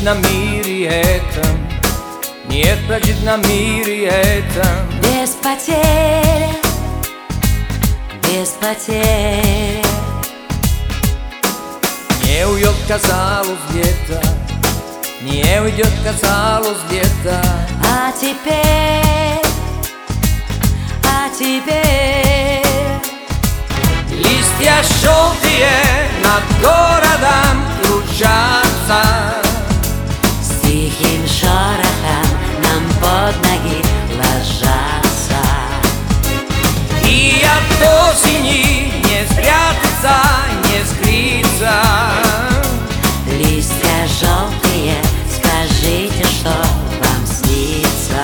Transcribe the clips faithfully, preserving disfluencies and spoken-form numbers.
на мире этом, нет прочит на мире этом. Без потерь, без потерь. Не уйдет, казалось, лето, не уйдет, казалось, лето. А теперь, а теперь листья желтые над городом кружатся, с тихим шорохом нам под ноги ложатся. И от осени не спрятаться, не скрыться. Листья желтые, скажите, что вам снится.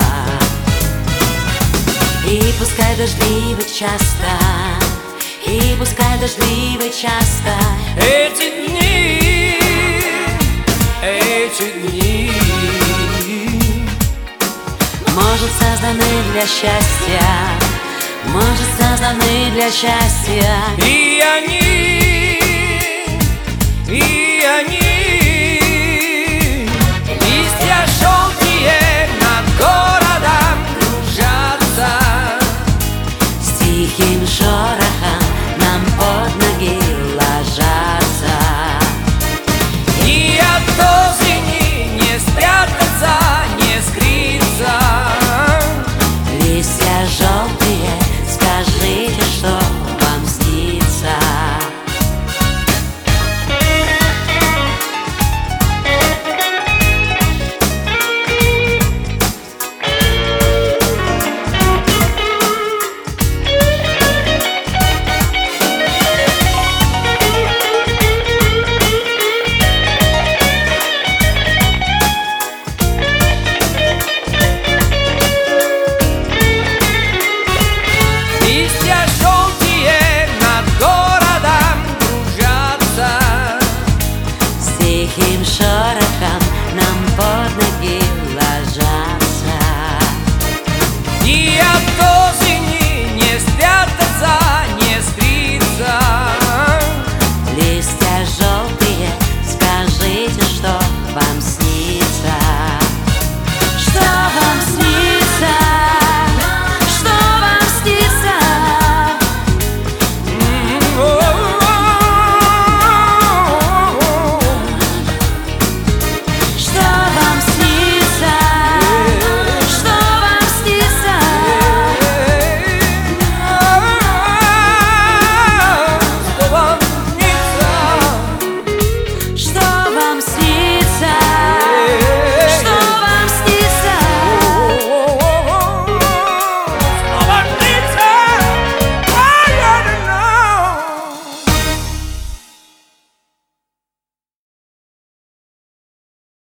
И пускай дождливый часто, и пускай дождливый часто Эти дни, эти дни, может, созданы для счастья, может, созданы для счастья. и они, и